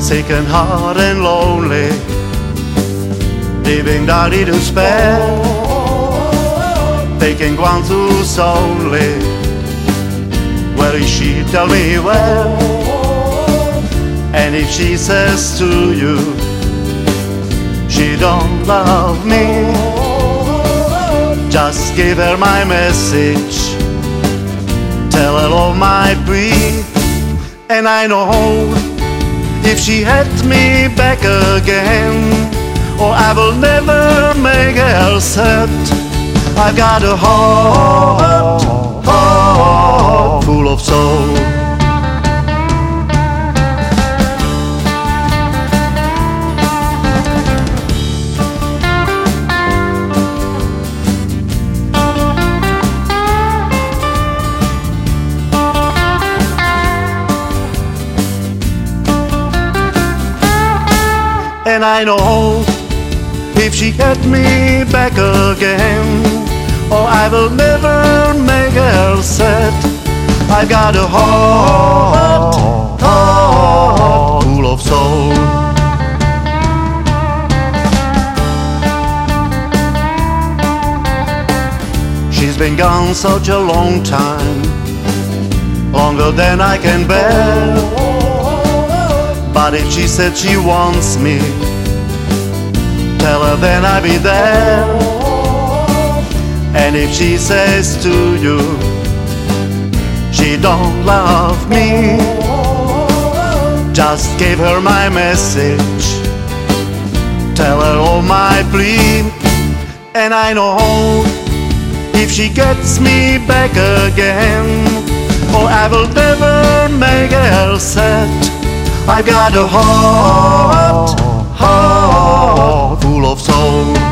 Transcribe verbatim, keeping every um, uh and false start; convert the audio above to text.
sick and hard and lonely, living down in despair, taking one tooth only. Where is she? Tell me where. And if she says to you she don't love me, just give her my message, tell her of my plea. And I know if she had me back again, oh, I will never make her sad. I've got a heart, heart full of soul. And I know if she had me back again, oh, I will never make her sad. I've got a heart, heart full of soul. She's been gone such a long time, longer than I can bear. But if she said she wants me, tell her then I'll be there. And if she says to you she don't love me, just give her my message, tell her all my plea. And I know if she gets me back again, oh, I will never make her sad. I've got a heart, heart full of soul.